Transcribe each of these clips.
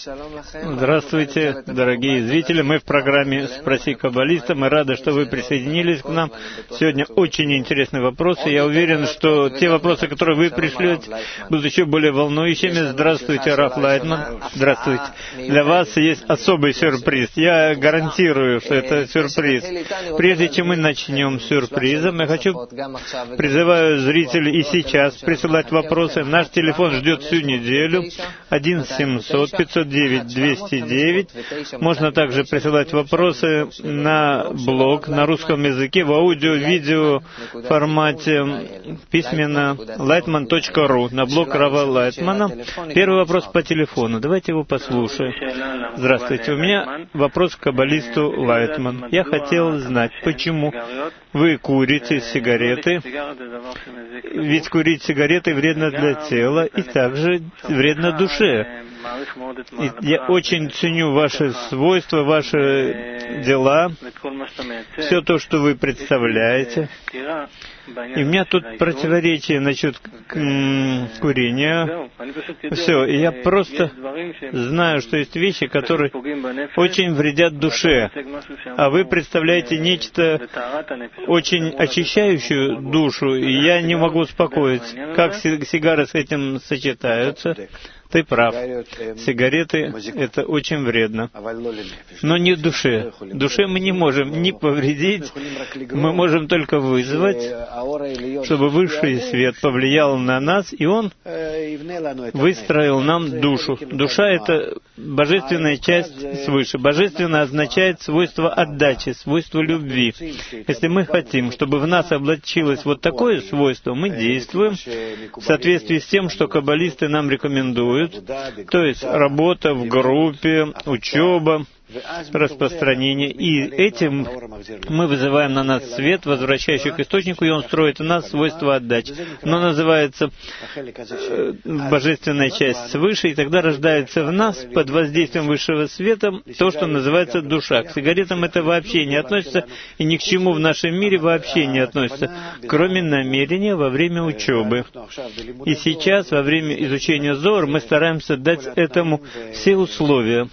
Здравствуйте, дорогие зрители. Мы в программе «Спроси каббалиста». Мы рады, что вы присоединились к нам. Сегодня очень интересные вопросы. Я уверен, что те вопросы, которые вы пришлете, будут еще более волнующими. Здравствуйте, Раф Лайтман. Здравствуйте. Для вас есть особый сюрприз. Я гарантирую, что это сюрприз. Прежде чем мы начнем с сюрпризом, я призываю зрителей и сейчас присылать вопросы. Наш телефон ждет всю неделю. 1-700-509-209. Можно также присылать вопросы на блог на русском языке в аудио-видео формате письменно lightman.ru на блог Рава Лайтмана. Первый вопрос по телефону. Давайте его послушаем. Здравствуйте. У меня вопрос к каббалисту Лайтман. Я хотел знать, почему вы курите сигареты, ведь курить сигареты вредно для тела и также вредно душе. И я очень ценю ваши свойства, ваши дела, все то, что вы представляете. И у меня тут противоречие насчет курения. Все, и я просто знаю, что есть вещи, которые очень вредят душе. А вы представляете нечто очень очищающую душу, и я не могу успокоиться. Как сигары с этим сочетаются? Ты прав. Сигареты — это очень вредно. Но не душе. Душе мы не можем ни повредить, мы можем только вызвать, чтобы высший свет повлиял на нас, и он выстроил нам душу. Душа — это божественная часть свыше. Божественно означает свойство отдачи, свойство любви. Если мы хотим, чтобы в нас облачилось вот такое свойство, мы действуем в соответствии с тем, что каббалисты нам рекомендуют, то есть работа в группе, учеба, распространение. И этим мы вызываем на нас свет, возвращающий к источнику, и он строит в нас свойство отдачи. Оно называется божественная часть свыше, и тогда рождается в нас под воздействием высшего света то, что называется душа. К сигаретам это вообще не относится, и ни к чему в нашем мире вообще не относится, кроме намерения во время учебы. И сейчас, во время изучения Зоар, мы стараемся дать этому все условия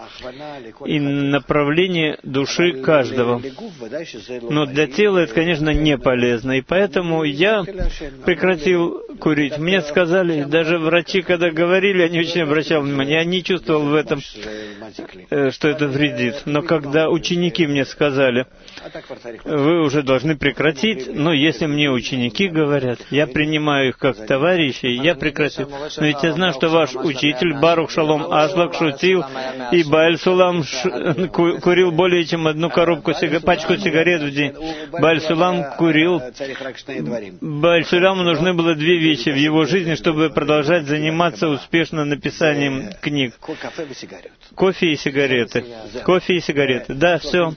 и направление души каждого. Но для тела это, конечно, не полезно. И поэтому я прекратил курить. Мне сказали, даже врачи, когда говорили, они очень обращали внимание. Я не чувствовал в этом, что это вредит. Но когда ученики мне сказали, вы уже должны прекратить, но если мне ученики говорят, я принимаю их как товарищей, я прекратил. Но ведь я знаю, что ваш учитель Барух Шалом Ашлак шутил, и Бааль Сулам курил более чем одну пачку сигарет в день. Бааль Сулам курил. Бааль Суламу нужны было две вещи в его жизни, чтобы продолжать заниматься успешно написанием книг. Кофе и сигареты. Кофе и сигареты. Да, все.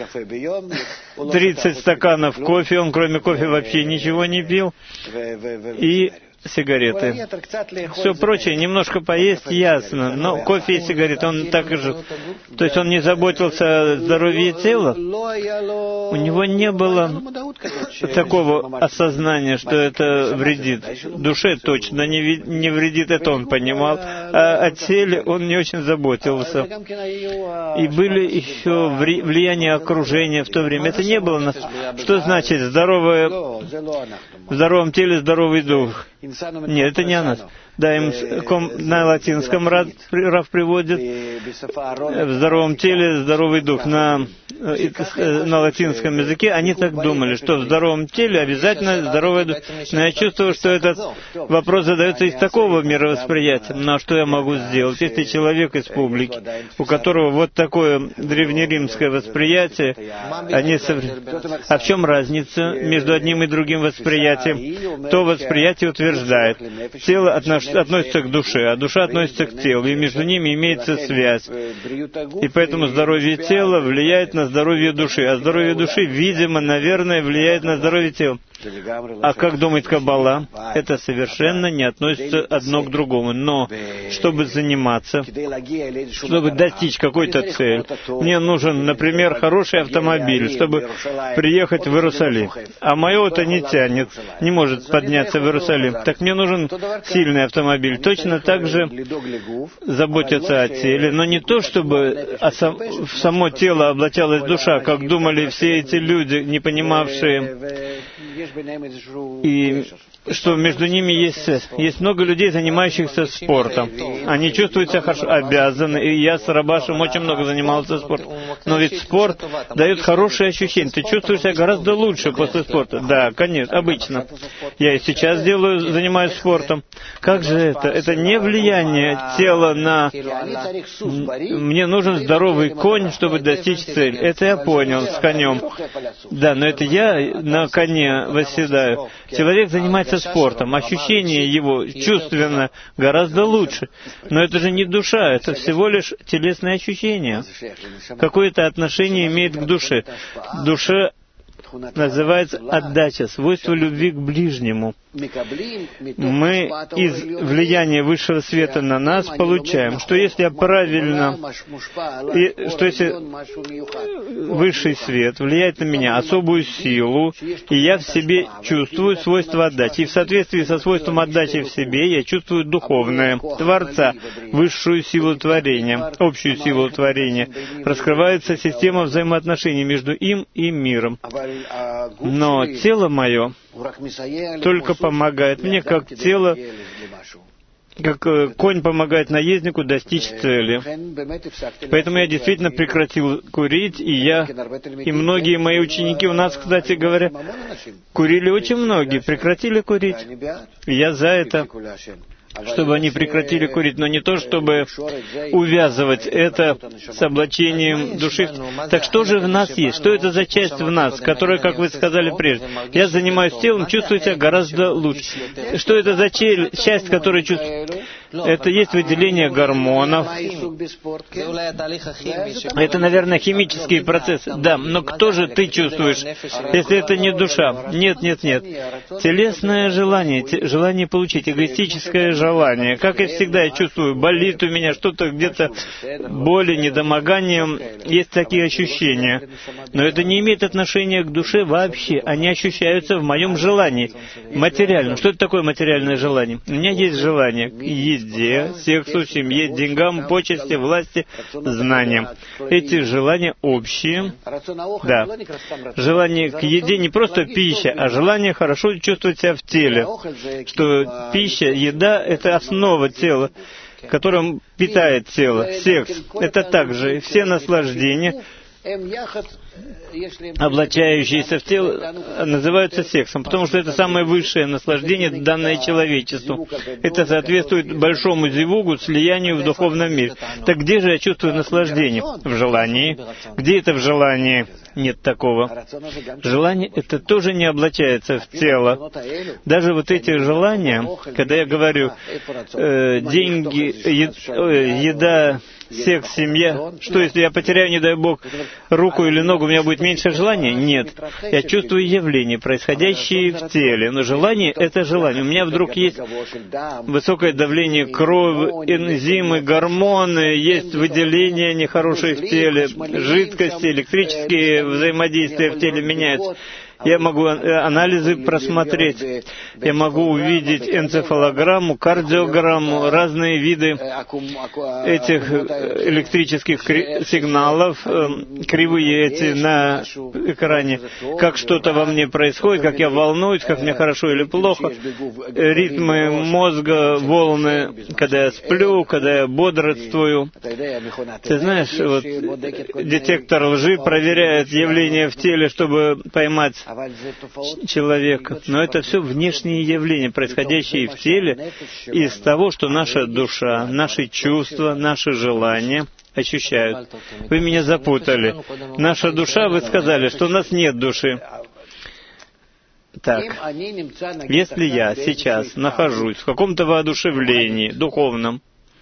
30 стаканов кофе, он кроме кофе вообще ничего не пил. И сигареты. Все прочее, немножко поесть, ясно, но кофе и сигареты, он так и жил. То есть он не заботился о здоровье тела, у него не было такого осознания, что это вредит. Душе точно не вредит, это он понимал, а о теле он не очень заботился. И были еще влияния окружения в то время. Это не было нас. Что значит в здоровом теле здоровый дух? Нет, это не о нас. Да, им на латинском Рав приводит в здоровом теле здоровый дух. На латинском языке они так думали, что в здоровом теле обязательно здоровый дух. Но я чувствую, что этот вопрос задается из такого мировосприятия. Но что я могу сделать, если человек из публики, у которого вот такое древнеримское восприятие, а в чем разница между одним и другим восприятием? То восприятие утверждает, тело относится к душе, а душа относится к телу, и между ними имеется связь. И поэтому здоровье тела влияет на здоровье души, а здоровье души, видимо, наверное, влияет на здоровье тела. А как думает Каббала, это совершенно не относится одно к другому. Но, чтобы заниматься, чтобы достичь какой-то цели, мне нужен, например, хороший автомобиль, чтобы приехать в Иерусалим. А мое-то не тянет, не может подняться в Иерусалим. Так мне нужен сильный автомобиль. Точно так же заботиться о теле, но не то, чтобы в само тело облачалась душа, как думали все эти люди, не понимавшие, и что между ними есть много людей, занимающихся спортом. Они чувствуют себя хорошо, обязаны. И я с Рабашем очень много занимался спортом. Но ведь спорт дает хорошие ощущения. Ты чувствуешь себя гораздо лучше после спорта. Да, конечно, обычно. Я и сейчас занимаюсь спортом. Как же это? Это не влияние тела на... Мне нужен здоровый конь, чтобы достичь цели. Это я понял с конем. Да, но это я на коне восседаю. Человек занимается спортом, ощущение его чувственно гораздо лучше. Но это же не душа, это всего лишь телесные ощущения. Какое-то отношение имеет к душе. Душа называется отдача, свойство любви к ближнему. Мы из влияния высшего света на нас получаем, что если я правильно, что если высший свет влияет на меня особую силу, и я в себе чувствую свойство отдачи. И в соответствии со свойством отдачи в себе я чувствую духовное, Творца, высшую силу творения, общую силу творения. Раскрывается система взаимоотношений между им и миром. Но тело мое только помогает мне, как тело, как конь помогает наезднику достичь цели. Поэтому я действительно прекратил курить, и многие мои ученики у нас, кстати говоря, курили очень многие, прекратили курить. И я за это, чтобы они прекратили курить, но не то, чтобы увязывать это с облачением души. Так что же в нас есть? Что это за часть в нас, которая, как вы сказали прежде, я занимаюсь телом, чувствую себя гораздо лучше. Что это за часть, которая чувствует? Это есть выделение гормонов. Это, наверное, химические процессы. Да, но кто же ты чувствуешь, если это не душа? Нет, нет, нет. Телесное желание, желание получить, эгоистическое желание. Как и всегда, я чувствую, болит у меня что-то где-то, боли, недомогание. Есть такие ощущения. Но это не имеет отношения к душе вообще. Они ощущаются в моем желании. Материально. Что это такое материальное желание? У меня есть желание к еде, сексу, семье, деньгам, почести, власти, знаниям. Эти желания общие. Да. Желание к еде не просто пища, а желание хорошо чувствовать себя в теле. Что пища, еда — это основа тела, которым питает тело. Секс — это также все наслаждения, облачающиеся в тело, называются сексом, потому что это самое высшее наслаждение, данное человечеству. Это соответствует большому зивугу, слиянию в духовном мире. Так где же я чувствую наслаждение? В желании. Где это в желании? Нет такого. Желание — это тоже не облачается в тело. Даже вот эти желания, когда я говорю, деньги, еда, секс, семья, что если я потеряю, не дай Бог, руку или ногу, у меня будет меньше желания? Нет. Я чувствую явления, происходящие в теле. Но желание — это желание. У меня вдруг есть высокое давление крови, энзимы, гормоны, есть выделения нехорошие в теле, жидкости, электрические взаимодействия в теле меняются. Я могу анализы просмотреть, я могу увидеть энцефалограмму, кардиограмму, разные виды этих электрических сигналов, кривые эти на экране, как что-то во мне происходит, как я волнуюсь, как мне хорошо или плохо, ритмы мозга, волны, когда я сплю, когда я бодрствую. Ты знаешь, вот детектор лжи проверяет явления в теле, чтобы поймать человека. Но это все внешние явления, происходящие в теле, из того, что наша душа, наши чувства, наши желания ощущают. Вы меня запутали. Наша душа, вы сказали, что у нас нет души. Так, если я сейчас нахожусь в каком-то воодушевлении духовном,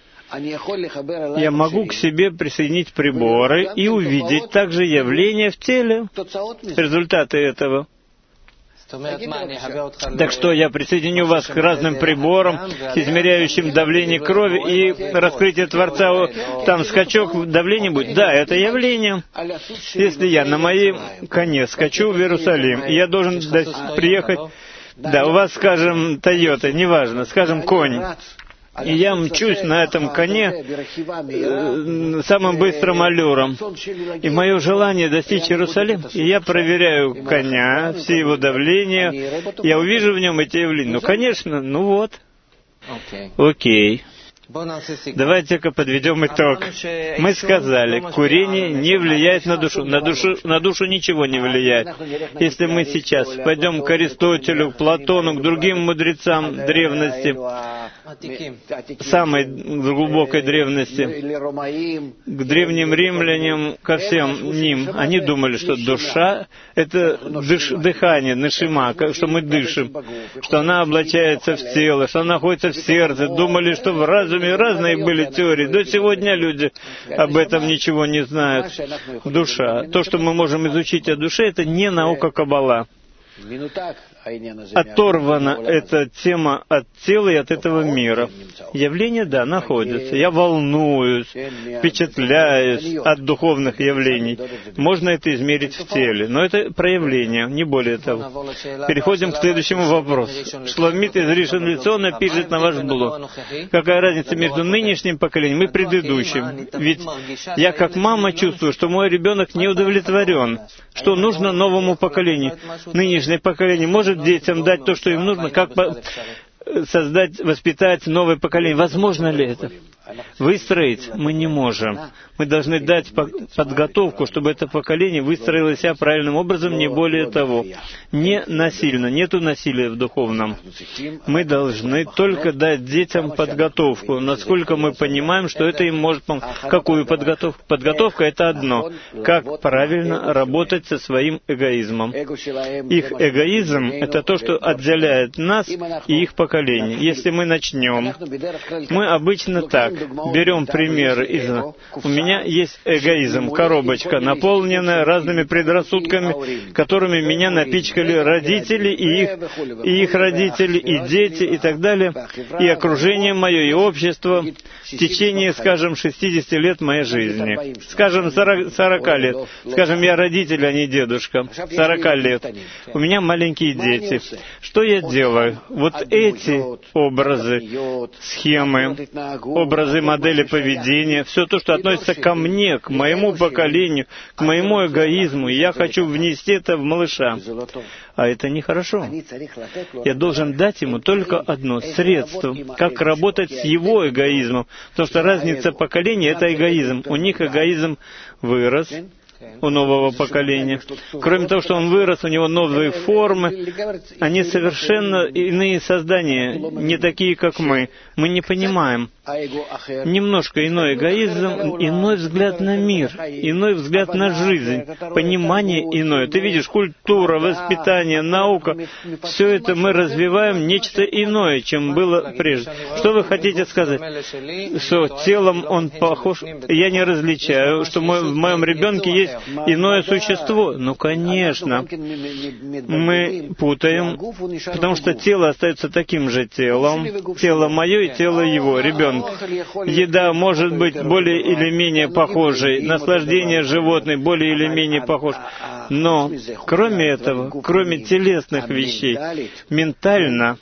я могу к себе присоединить приборы и увидеть также явления в теле, результаты этого. Так что я присоединю вас к разным приборам, к измеряющим давление крови и раскрытие Творца. Там скачок давления будет? Да, это явление. Если я на моем коне скачу в Иерусалим, и я должен приехать, да, у вас, скажем, Тойота, неважно, скажем, конь, и я мчусь на этом коне самым быстрым аллюром. И мое желание достичь Иерусалима, и я проверяю коня, все его давления, я увижу в нем эти явления. Ну, конечно, ну вот. Окей. Давайте-ка подведем итог. Мы сказали, курение не влияет на душу. На душу ничего не влияет. Если мы сейчас пойдем к Аристотелю, к Платону, к другим мудрецам древности, самой глубокой древности, к древним римлянам, ко всем ним, они думали, что душа — это дыхание, нешима, что мы дышим, что она облачается в тело, что она находится в сердце. Думали, что в разуме разные были теории. До сегодня люди об этом ничего не знают. Душа. То, что мы можем изучить о душе, это не наука Каббала. Оторвана эта тема от тела и от этого мира. Явления, да, находятся. Я волнуюсь, впечатляюсь от духовных явлений. Можно это измерить в теле, но это проявление, не более того. Переходим к следующему вопросу. Шломит из Ришон Лециона пишет на ваш блог. Какая разница между нынешним поколением и предыдущим? Ведь я как мама чувствую, что мой ребенок не удовлетворен, что нужно новому поколению. Нынешнее поколение может детям дать то, что им нужно, как создать, воспитать новое поколение. Возможно ли это? Выстроить мы не можем. Мы должны дать подготовку, чтобы это поколение выстроило себя правильным образом, не более того. Не насильно, нету насилия в духовном. Мы должны только дать детям подготовку, насколько мы понимаем, что это им может помочь. Какую подготовку? Подготовка — это одно. Как правильно работать со своим эгоизмом. Их эгоизм — это то, что отделяет нас и их поколение. Если мы начнем, мы обычно так. Берем пример из... У меня есть эгоизм, коробочка, наполненная разными предрассудками, которыми меня напичкали родители, и их родители, и дети, и так далее, и окружение мое, и общество в течение, скажем, 60 лет моей жизни. Скажем, 40 лет. Скажем, я родитель, а не дедушка. 40 лет. У меня маленькие дети. Что я делаю? Вот эти образы, схемы, образы модели поведения, все то, что относится ко мне, к моему поколению, к моему эгоизму, и я хочу внести это в малыша. А это нехорошо. Я должен дать ему только одно средство, как работать с его эгоизмом. Потому что разница поколений — это эгоизм. У них эгоизм вырос, у нового поколения. Кроме того, что он вырос, у него новые формы, они совершенно иные создания, не такие, как мы. Мы не понимаем. Немножко иной эгоизм, иной взгляд на мир, иной взгляд на жизнь, понимание иное. Ты видишь, культура, воспитание, наука, все это мы развиваем нечто иное, чем было прежде. Что вы хотите сказать? Что телом он похож? Я не различаю, что в моем ребенке есть иное существо. Ну, конечно. Мы путаем, потому что тело остается таким же телом. Тело мое и тело его, ребенка. Еда может быть более или менее похожей, наслаждение животных более или менее похоже. Но, кроме этого, кроме телесных вещей, ментально,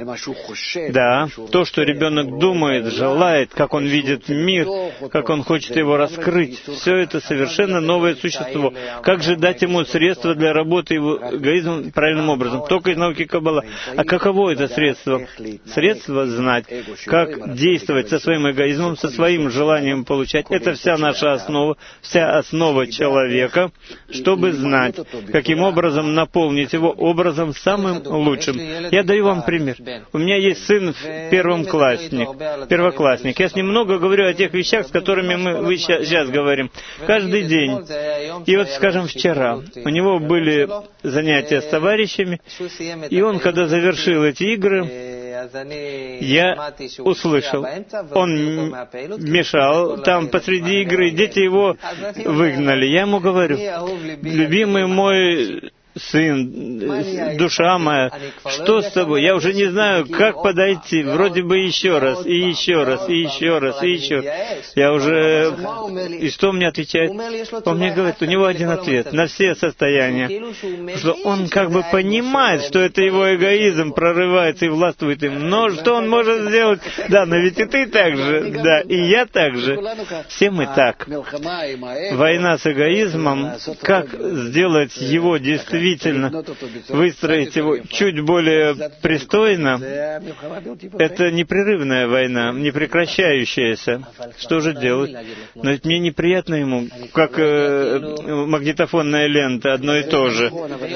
да, то, что ребенок думает, желает, как он видит мир, как он хочет его раскрыть, все это совершенно новое существо. Как же дать ему средства для работы его эгоизмом правильным образом? Только из науки Каббала. А каково это средство? Средство знать, как действовать со своим эгоизмом, со своим желанием получать. Это вся наша основа, вся основа человека, чтобы знать, каким образом наполнить его образом самым лучшим. Я даю вам пример. У меня есть сын первоклассник. Я с ним много говорю о тех вещах, с которыми мы сейчас говорим. Каждый день. И вот, скажем, вчера у него были занятия с товарищами, и он, когда завершил эти игры, я услышал, он мешал там посреди игры, дети его выгнали. Я ему говорю: любимый мой сын, душа моя, что с тобой? Я уже не знаю, как подойти. Вроде бы еще раз, и еще раз, и еще раз, и еще раз. Я уже... И что он мне отвечает? Он мне говорит, у него один ответ на все состояния. Что он как бы понимает, что это его эгоизм прорывается и властвует им. Но что он может сделать? Да, но ведь и ты так же, да, и я так же. Все мы так. Война с эгоизмом, как сделать его действительно, выстроить его чуть более пристойно, это непрерывная война, непрекращающаяся. Что же делать? Но ведь мне неприятно ему, как магнитофонная лента, одно и то же.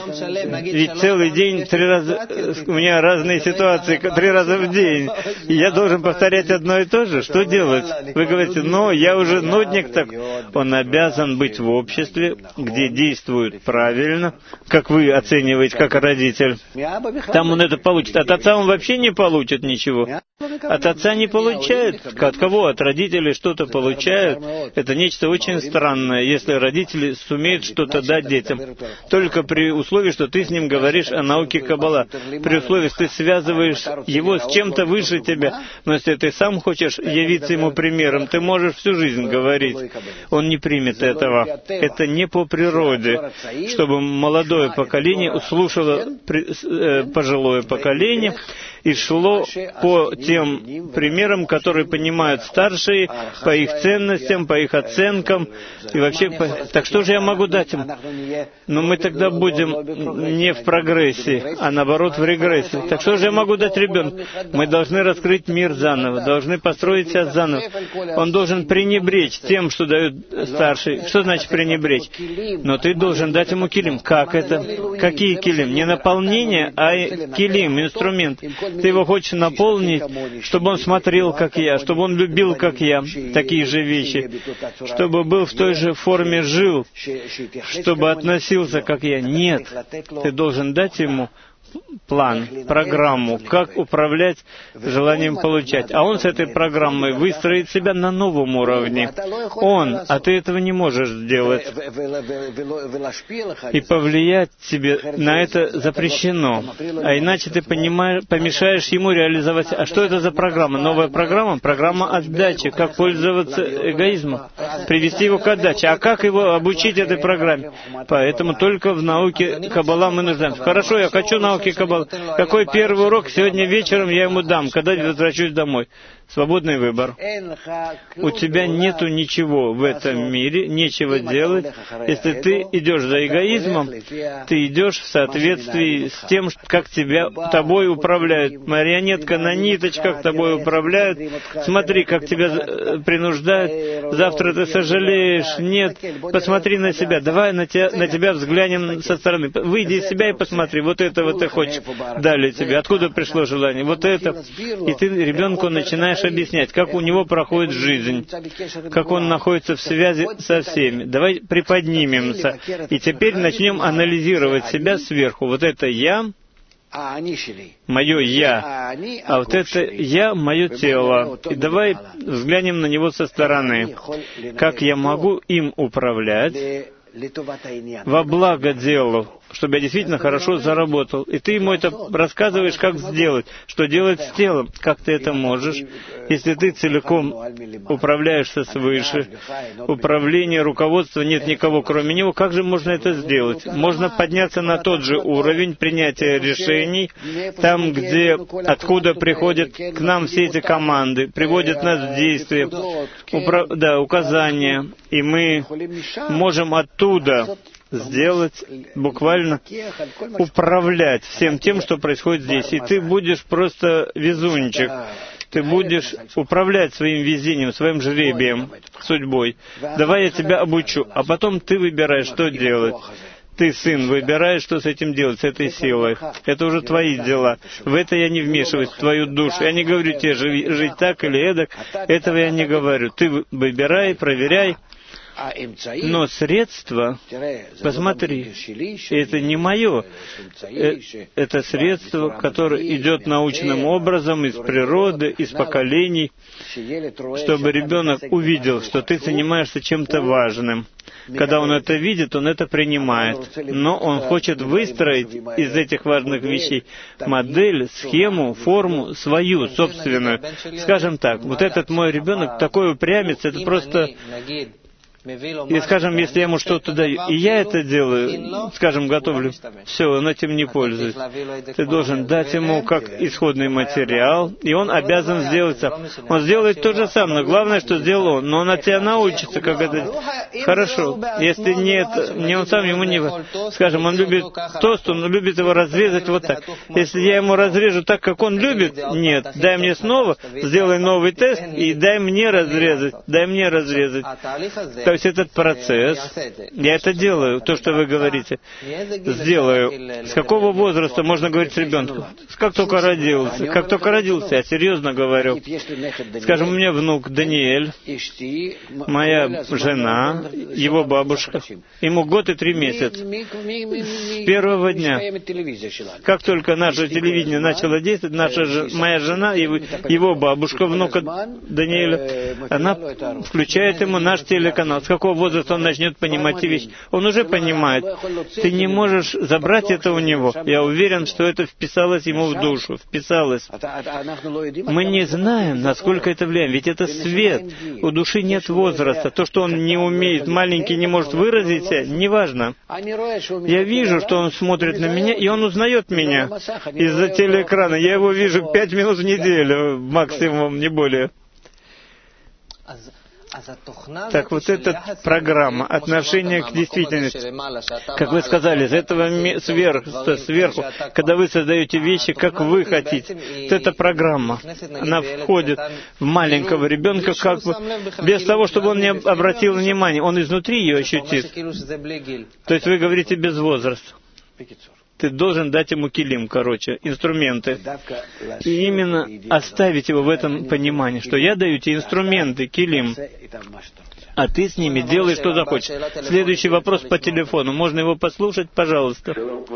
Ведь целый день 3 раза, у меня разные ситуации, 3 раза в день, и я должен повторять одно и то же. Что делать? Вы говорите, я уже нудник, так он обязан быть в обществе, где действуют правильно, как вы оцениваете, как родитель. Там он это получит. От отца он вообще не получит ничего. От отца не получает. От кого? От родителей что-то получают. Это нечто очень странное, если родители сумеют что-то дать детям. Только при условии, что ты с ним говоришь о науке Каббала. При условии, что ты связываешь его с чем-то выше тебя. Но если ты сам хочешь явиться ему примером, ты можешь всю жизнь говорить. Он не примет этого. Это не по природе, чтобы молодое поколение услышало пожилое поколение и шло по тем примерам, которые понимают старшие, по их ценностям, по их оценкам. И вообще, так что же я могу дать им? Но мы тогда будем не в прогрессии, а наоборот в регрессии. Так что же я могу дать ребенку? Мы должны раскрыть мир заново, должны построить себя заново. Он должен пренебречь тем, что дают старшие. Что значит пренебречь? Но ты должен дать ему килим. Как это? Какие килим? Не наполнение, а килим, инструмент. Ты его хочешь наполнить, чтобы он смотрел, как я, чтобы он любил, как я, такие же вещи, чтобы был в той же форме жил, чтобы относился, как я. Нет, ты должен дать ему план, программу, как управлять желанием получать. А он с этой программой выстроит себя на новом уровне. А ты этого не можешь сделать. И повлиять тебе на это запрещено. А иначе ты помешаешь ему реализовать. А что это за программа? Новая программа? Программа отдачи. Как пользоваться эгоизмом. Привести его к отдаче. А как его обучить этой программе? Поэтому только в науке Каббала мы нуждаемся. Хорошо, я хочу науки Каббала. Какой первый урок сегодня вечером я ему дам, когда я возвращусь домой? Свободный выбор. У тебя нету ничего в этом мире, нечего делать. Если ты идешь за эгоизмом, ты идешь в соответствии с тем, как тобой управляют. Марионетка на ниточках тобой управляют. Смотри, как тебя принуждают. Завтра ты сожалеешь. Нет, посмотри на себя. Давай на тебя взглянем со стороны. Выйди из себя и посмотри. Вот этого ты хочешь. Дали тебе. Откуда пришло желание? Вот это. И ты ребенку начинаешь объяснять, как у него проходит жизнь, как он находится в связи со всеми. Давай приподнимемся. И теперь начнем анализировать себя сверху. Вот это «я», мое «я», а вот это «я», мое тело. И давай взглянем на него со стороны. Как я могу им управлять во благо делу, чтобы я действительно хорошо заработал. И ты ему это рассказываешь, как сделать, что делать с телом, как ты это можешь, если ты целиком управляешься свыше. Управление, руководство, нет никого кроме него. Как же можно это сделать? Можно подняться на тот же уровень принятия решений, там, откуда приходят к нам все эти команды, приводят нас в действие, указания, и мы можем оттуда сделать, буквально управлять всем тем, что происходит здесь. И ты будешь просто везунчик. Ты будешь управлять своим везением, своим жребием, судьбой. Давай я тебя обучу, а потом ты выбираешь, что делать. Ты, сын, выбираешь, что с этим делать, с этой силой. Это уже твои дела. В это я не вмешиваюсь, в твою душу. Я не говорю тебе жить так или эдак. Этого я не говорю. Ты выбирай, проверяй. Но средство, посмотри, это не мое. Это средство, которое идет научным образом из природы, из поколений, чтобы ребенок увидел, что ты занимаешься чем-то важным. Когда он это видит, он это принимает. Но он хочет выстроить из этих важных вещей модель, схему, форму свою, собственную. Скажем так, вот этот мой ребенок такой упрямец, это просто... И, скажем, если я ему что-то даю, и я это делаю, скажем, готовлю, все, он этим не пользуется. Ты должен дать ему как исходный материал, и он обязан сделать сам. Он сделает то же самое, но главное, что сделал он. Но он от тебя научится, как это... Хорошо. Если нет, не он сам, ему не... Скажем, он любит тост, он любит его разрезать вот так. Если я ему разрежу так, как он любит, нет. Дай мне снова, сделай новый тест, и дай мне разрезать. Дай мне разрезать. То есть этот процесс, я это делаю, то, что вы говорите, сделаю. С какого возраста можно говорить с ребенком? Как только родился. Как только родился, я серьезно говорю. Скажем, у меня внук Даниэль, моя жена, его бабушка, ему 1 год и 3 месяца. С первого дня, как только наше телевидение начало действовать, моя жена, его бабушка, внука Даниэля, она включает ему наш телеканал. С какого возраста он начнет понимать эти вещи? Он уже понимает. Ты не можешь забрать это у него. Я уверен, что это вписалось ему в душу. Вписалось. Мы не знаем, насколько это влияет. Ведь это свет. У души нет возраста. То, что он не умеет, маленький не может выразить себя, неважно. Я вижу, что он смотрит на меня, и он узнает меня из-за телеэкрана. Я его вижу 5 минут в неделю, максимум, не более. Так вот эта программа, отношение к действительности, как вы сказали, из этого сверху, когда вы создаете вещи, как вы хотите, вот эта программа, она входит в маленького ребенка, как бы, без того, чтобы он не обратил внимания, он изнутри ее ощутит. То есть вы говорите без возраста. Ты должен дать ему килим, инструменты. И именно оставить его в этом понимании, что я даю тебе инструменты, килим, а ты с ними делай, что захочешь. Следующий вопрос по телефону. Можно его послушать, пожалуйста?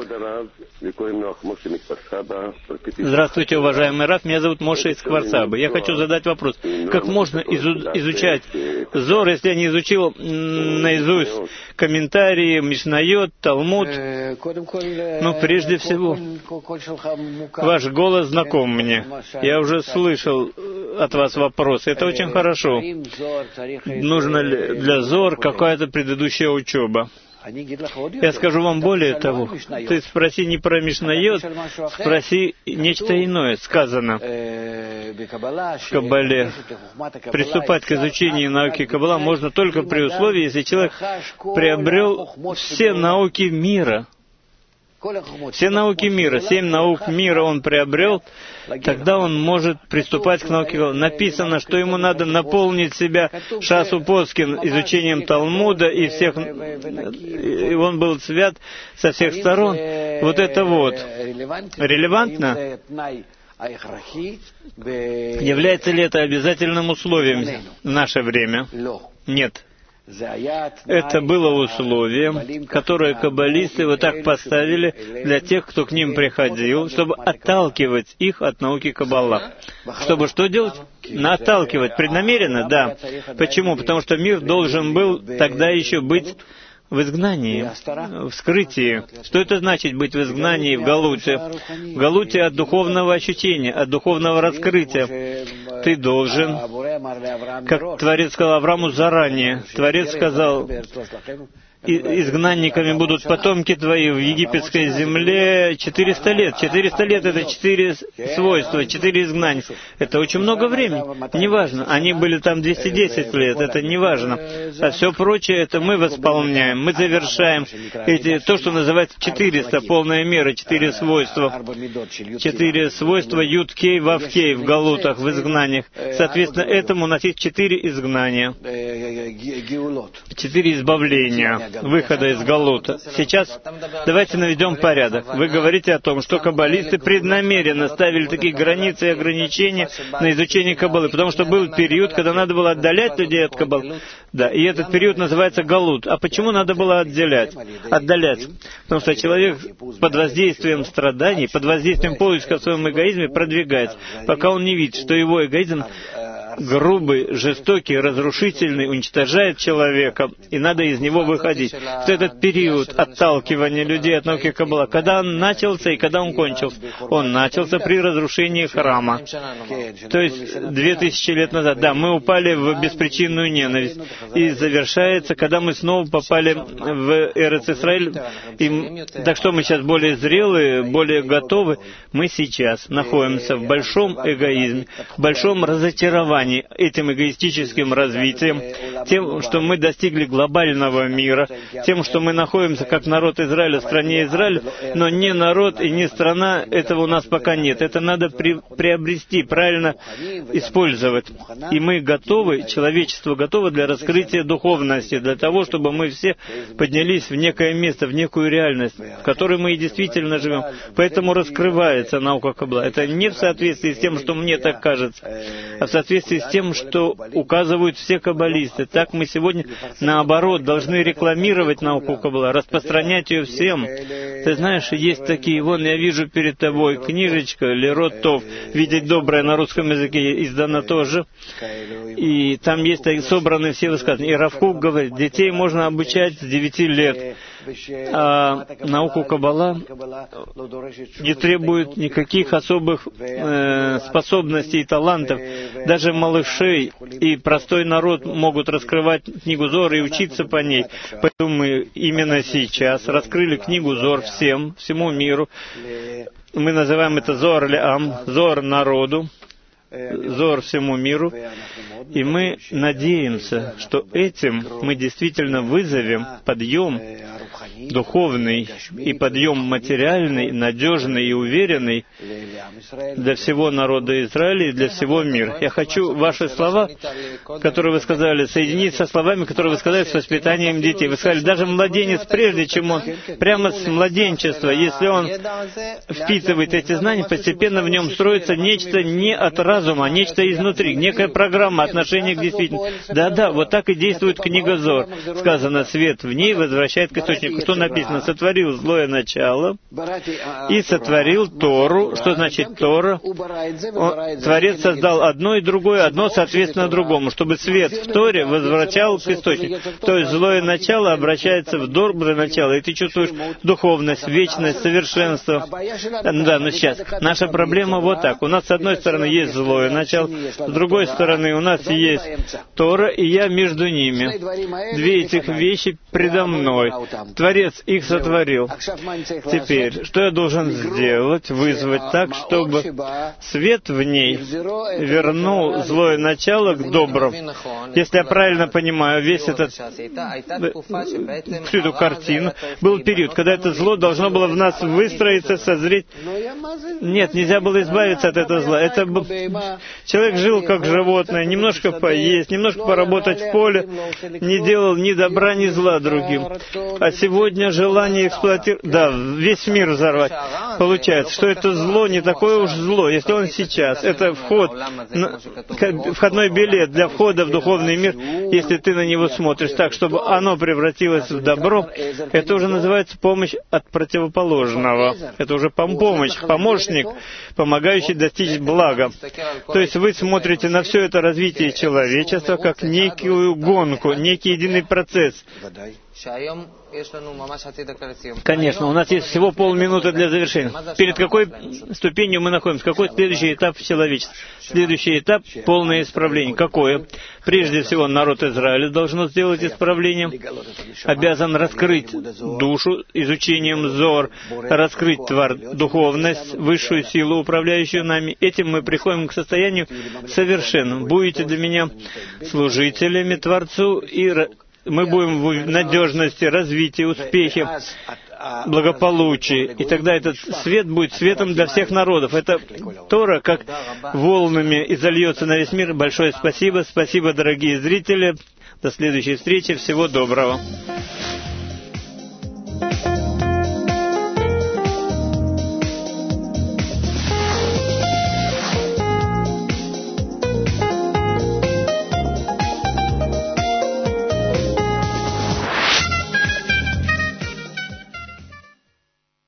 Здравствуйте, уважаемый Раф. Меня зовут Моше из Кварцабы. Я хочу задать вопрос. Как можно изучать Зор, если я не изучил наизусть комментарии, Мишнайот, Талмуд? Ну, прежде всего, ваш голос знаком мне. Я уже слышал от вас вопрос. Это очень хорошо. Нужно ли для Зор какая-то предыдущая учеба? Я скажу вам более того. Ты спроси не про Мишнайот, спроси нечто иное. Сказано в Кабале. Приступать к изучению науки Каббала можно только при условии, если человек приобрел все науки мира. Все науки мира, 7 наук мира он приобрел, тогда он может приступать к науке. Написано, что ему надо наполнить себя Шасу Поскин изучением Талмуда, и он был свят со всех сторон. Вот это вот релевантно? Является ли это обязательным условием в наше время? Нет. Это было условие, которое каббалисты вот так поставили для тех, кто к ним приходил, чтобы отталкивать их от науки Каббала. Чтобы что делать? Отталкивать. Преднамеренно? Да. Почему? Потому что мир должен был тогда еще быть в изгнании, в скрытии. Что это значит быть в изгнании, в Галуте? В Галуте от духовного ощущения, от духовного раскрытия. Ты должен, как Творец сказал Аврааму заранее, Творец сказал, изгнанниками будут потомки твои в египетской земле 400 лет. 400 лет — это 4 свойства, 4 изгнания. Это очень много времени. Неважно. Они были там 210 лет, это неважно. А все прочее, это мы восполняем, мы завершаем то, что называется 400, полная мера, 4 свойства. 4 свойства Юд-Кей, Вав-Кей в Галутах, в изгнаниях. Соответственно, этому у нас есть 4 изгнания. 4 избавления. Выхода из Галута. Сейчас давайте наведем порядок. Вы говорите о том, что каббалисты преднамеренно ставили такие границы и ограничения на изучение Каббалы, потому что был период, когда надо было отдалять людей от Каббалы. Да, и этот период называется Галут. А почему надо было отдалять? Потому что человек под воздействием страданий, под воздействием поиска в своем эгоизме продвигается, пока он не видит, что его эгоизм грубый, жестокий, разрушительный, уничтожает человека, и надо из него выходить. В этот период отталкивания людей от науки Каббала, когда он начался и когда он кончился? Он начался при разрушении храма. То есть 2000 лет назад. Да, мы упали в беспричинную ненависть. И завершается, когда мы снова попали в Эрец Исраэль. Так что мы сейчас более зрелые, более готовы. Мы сейчас находимся в большом эгоизме, в большом разочаровании этим эгоистическим развитием, тем, что мы достигли глобального мира, тем, что мы находимся как народ Израиля в стране Израиля, но не народ и не страна, этого у нас пока нет. Это надо приобрести, правильно использовать. И мы готовы, человечество готово для раскрытия духовности, для того, чтобы мы все поднялись в некое место, в некую реальность, в которой мы и действительно живем. Поэтому раскрывается наука Каббала. Это не в соответствии с тем, что мне так кажется, а в соответствии с тем, что указывают все каббалисты. Так мы сегодня, наоборот, должны рекламировать науку Каббала, распространять ее всем. Ты знаешь, есть такие, вон я вижу перед тобой книжечка «Лерот Тов», «Видеть доброе» на русском языке издана тоже. И там есть собраны все высказывания. И Рав Кук говорит, детей можно обучать с 9 лет. А науку Каббала не требует никаких особых способностей и талантов. Даже малышей и простой народ могут раскрывать книгу Зор и учиться по ней. Поэтому мы именно сейчас раскрыли книгу Зор всему миру. Мы называем это Зор Леам, Зор народу, Зор всему миру. И мы надеемся, что этим мы действительно вызовем подъем духовный и подъем материальный, надежный и уверенный для всего народа Израиля и для всего мира. Я хочу ваши слова, которые вы сказали, соединить со словами, которые вы сказали с воспитанием детей. Вы сказали, даже младенец, прежде чем он, прямо с младенчества, если он впитывает эти знания, постепенно в нем строится нечто не от разума, а нечто изнутри, некая программа отношения к действительности. Да, вот так и действует книга Зор. Сказано, свет в ней возвращает к источнику. Что написано? Сотворил злое начало и сотворил Тору. Что значит Тора? Творец создал одно и другое, одно соответственно другому, чтобы свет в Торе возвращал к источнику. То есть злое начало обращается в доброе начало, и ты чувствуешь духовность, вечность, совершенство. Да, но сейчас. Наша проблема вот так. У нас с одной стороны есть злое начало, с другой стороны у нас есть Тора, и я между ними. Две этих вещи предо мной. Творец их сотворил. Теперь, что я должен сделать? Вызвать так, чтобы свет в ней вернул злое начало к доброму. Если я правильно понимаю, всю эту картину, был период, когда это зло должно было в нас выстроиться, созреть. Нет, нельзя было избавиться от этого зла. Человек жил как животное, немножко поесть, немножко поработать в поле, не делал ни добра, ни зла другим. А сегодня желание эксплуатировать, весь мир взорвать. Получается, что это зло не такое уж зло, если он сейчас. Это входной билет для входа в духовный мир, если ты на него смотришь так, чтобы оно превратилось в добро. Это уже называется помощь от противоположного. Это уже помощник, помогающий достичь блага. То есть вы смотрите на все это развитие человечества как некую гонку, некий единый процесс. Конечно, у нас есть всего полминуты для завершения. Перед какой ступенью мы находимся? Какой следующий этап человечества? Следующий этап — полное исправление. Какое? Прежде всего, народ Израиля должен сделать исправление. Обязан раскрыть душу изучением Зор, раскрыть духовность, высшую силу, управляющую нами. Этим мы приходим к состоянию совершенному. Будете для меня служителями Творцу, и мы будем в надежности, развитии, успехе, благополучии. И тогда этот свет будет светом для всех народов. Это Тора, как волнами изольется на весь мир. Большое спасибо. Спасибо, дорогие зрители. До следующей встречи. Всего доброго.